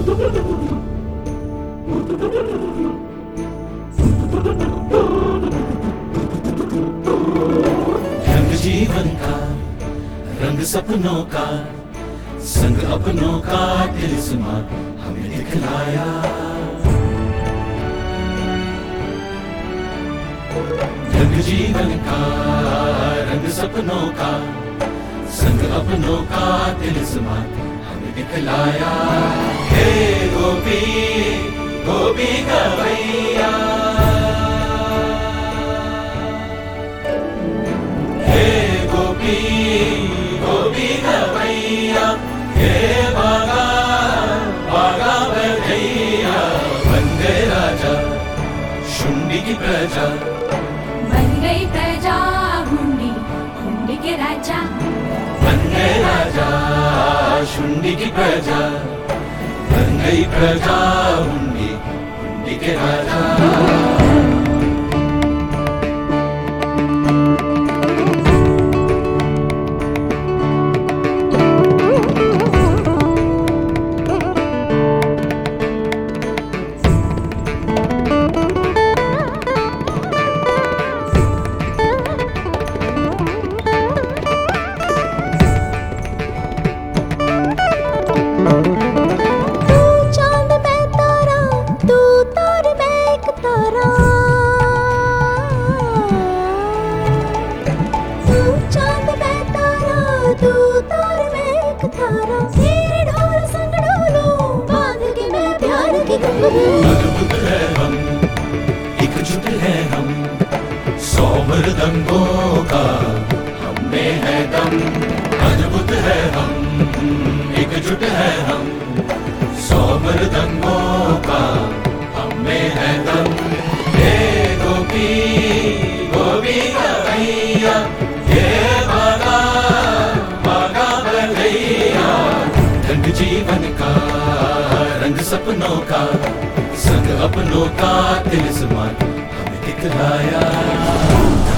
रंग जीवन का, रंग सपनों का, संग अपनों का तिलिस्मा हमें दिखलाया। रंग जीवन का, रंग सपनों का, संग अपनों का तिलिस्मा हमें दिखलाया। हे गोपी गोपी गवैया, हे गोपी गोपी गवैया, हे बागा बागा बधैया। बन गए राजा शुंडी की प्रजा, बन गई प्रजा हुंडी, हुंडी के राजा। बन गए राजा शुंडी की प्रजा, बन गई प्रजा हुंडी, हुंडी के राजा। अद्भुत है हम, एकजुट है हम, 100 मृदंगों का हम में है दम। अद्भुत है हम, एकजुट है हम, 100 मृदंगों का हम में है दम। हे गोपी गोपी गवैया, हे बागा बागा बधैया। रंग जीवन का, रंग सपनों का, संग अपनों का तिलिस्मा हमें दिखलाया।